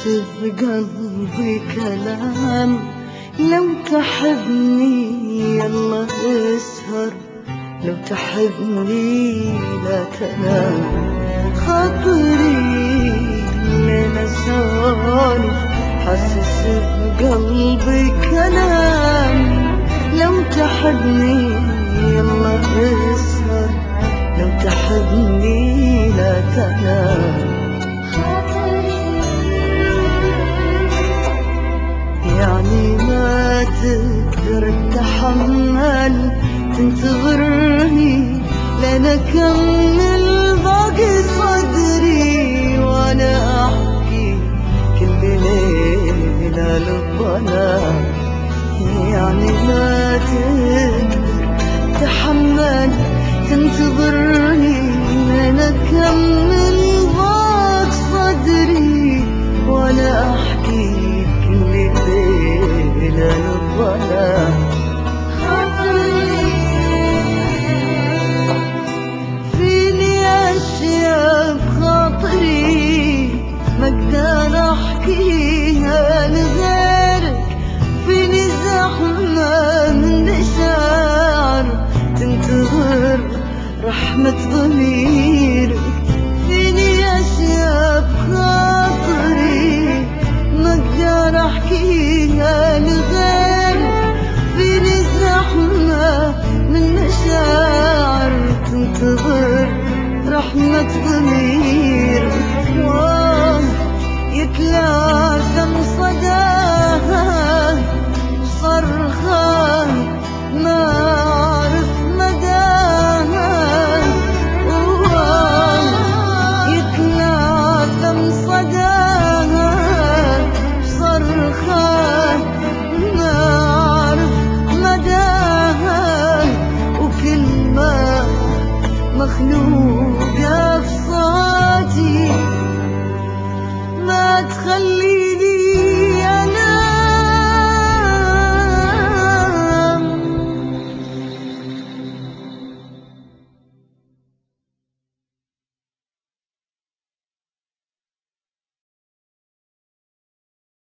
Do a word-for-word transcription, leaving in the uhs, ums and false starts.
حاسس بقلبي كلام، لو تحبني يلا اسهر، لو تحبني لا تنام. خاطري ليلة سالف حاسس بقلبي كلام، لو تحبني يلا اسهر، لو تحبني لا تنام. يعني ما تقدر تتحمل تنتظرني لين اكمل باقي صدري، وانا احكي كل ليلة للظلام. يعني ما تقدر تتحمل تنتظرني لين اكمل باقي صدري، وانا احكي كل ليلة للظلام. فيني أشياء بخاطري ما أقدر أحكيها لغيرك، فيني زحمة من مشاعر تنتظر رحمة ضميرك. فيني أشياء بخاطري ما أقدر أحكيها لغيرك، فيني زحمة من مشاعر تنتظر رحمة ضميرك. واه يا كلام